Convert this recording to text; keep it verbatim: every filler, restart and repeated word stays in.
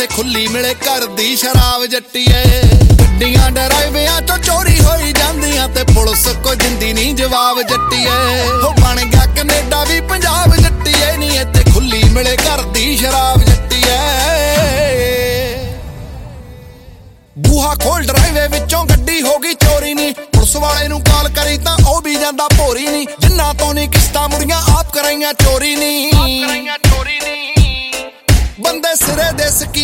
ਇੱਥੇ ਖੁੱਲੀ ਮਿਲੇ ਘਰ ਦੀ ਸ਼ਰਾਬ ਜੱਟੀਏ। ਗੱਡੀਆਂ ਡਰਾਈਵਿਆਂ ਚੋਂ ਚੋਰੀ ਹੋਈ ਜਾਂਦੀਆਂ ਤੇ ਪੁਲਿਸ ਕੋ ਦਿੰਦੀ ਨਹੀਂ ਜਵਾਬ ਜੱਟੀਏ। ਹੋ ਬਣ ਗਿਆ ਕੈਨੇਡਾ ਵੀ ਪੰਜਾਬ ਜੱਟੀਏ ਨੀ ਇੱਥੇ ਖੁੱਲੀ ਮਿਲੇ ਘਰ ਦੀ ਸ਼ਰਾਬ ਜੱਟੀਏ। ਬੂਹਾ ਖੋਲ ਡਰਾਈਵੇ ਵਿੱਚੋਂ ਗੱਡੀ ਹੋ ਗਈ ਚੋਰੀ ਨੀ, ਪੁਲਿਸ ਵਾਲੇ ਨੂੰ ਕਾਲ ਕਰੀ ਤਾਂ ਉਹ ਵੀ ਜਾਂਦਾ ਭੋਰੀ ਨੀ। ਜਿੰਨਾ ਤੋਂ ਨੀ ਕਿਸ਼ਤਾਂ ਮੁੜੀਆਂ ਆਪ ਕਰਾਈਆਂ ਚੋਰੀ ਨੀ, ਬੰਦੇ ਸਿਰੇ ਦੇ ਸਕੀਮ